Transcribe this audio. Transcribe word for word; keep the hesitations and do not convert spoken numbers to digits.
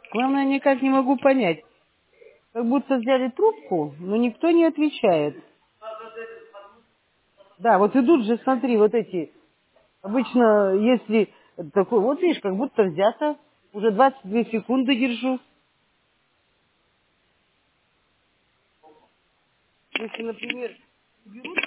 Главное, никак не могу понять. Как будто взяли трубку, но никто не отвечает. Да, вот идут же, смотри, вот эти. Обычно, если такой, вот видишь, как будто взято. Уже двадцать две секунды держу. Если, например, берут